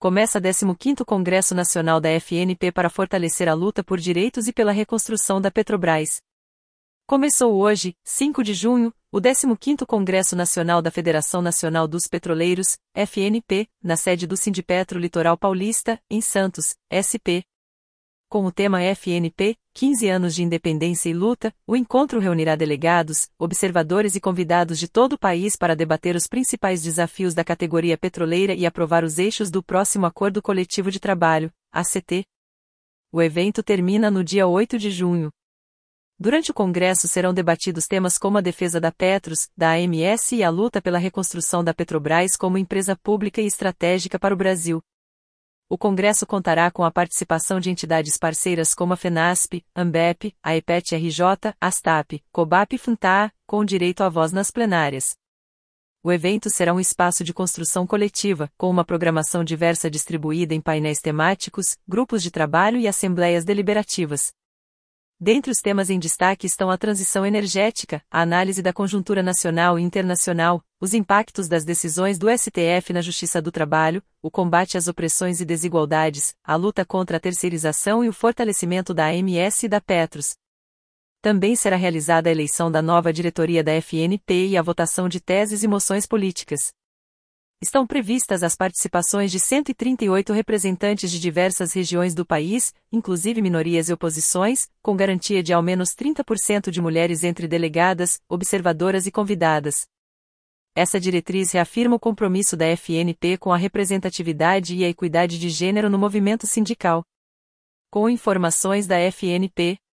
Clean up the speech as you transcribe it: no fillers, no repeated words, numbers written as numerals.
Começa 15º Congresso Nacional da FNP para fortalecer a luta por direitos e pela reconstrução da Petrobras. Começou hoje, 5 de junho, o 15º Congresso Nacional da Federação Nacional dos Petroleiros, FNP, na sede do Sindipetro Litoral Paulista, em Santos, SP. Com o tema FNP, 15 anos de independência e luta, o encontro reunirá delegados, observadores e convidados de todo o país para debater os principais desafios da categoria petroleira e aprovar os eixos do próximo Acordo Coletivo de Trabalho, ACT. O evento termina no dia 8 de junho. Durante o Congresso serão debatidos temas como a defesa da Petros, da AMS e a luta pela reconstrução da Petrobras como empresa pública e estratégica para o Brasil. O Congresso contará com a participação de entidades parceiras como a FENASP, ANBEP, a EPET-RJ, ASTAP, COBAP e FUNTAA, com direito à voz nas plenárias. O evento será um espaço de construção coletiva, com uma programação diversa distribuída em painéis temáticos, grupos de trabalho e assembleias deliberativas. Dentre os temas em destaque estão a transição energética, a análise da conjuntura nacional e internacional, os impactos das decisões do STF na Justiça do Trabalho, o combate às opressões e desigualdades, a luta contra a terceirização e o fortalecimento da AMS e da Petros. Também será realizada a eleição da nova diretoria da FNP e a votação de teses e moções políticas. Estão previstas as participações de 138 representantes de diversas regiões do país, inclusive minorias e oposições, com garantia de ao menos 30% de mulheres entre delegadas, observadoras e convidadas. Essa diretriz reafirma o compromisso da FNP com a representatividade e a equidade de gênero no movimento sindical. Com informações da FNP,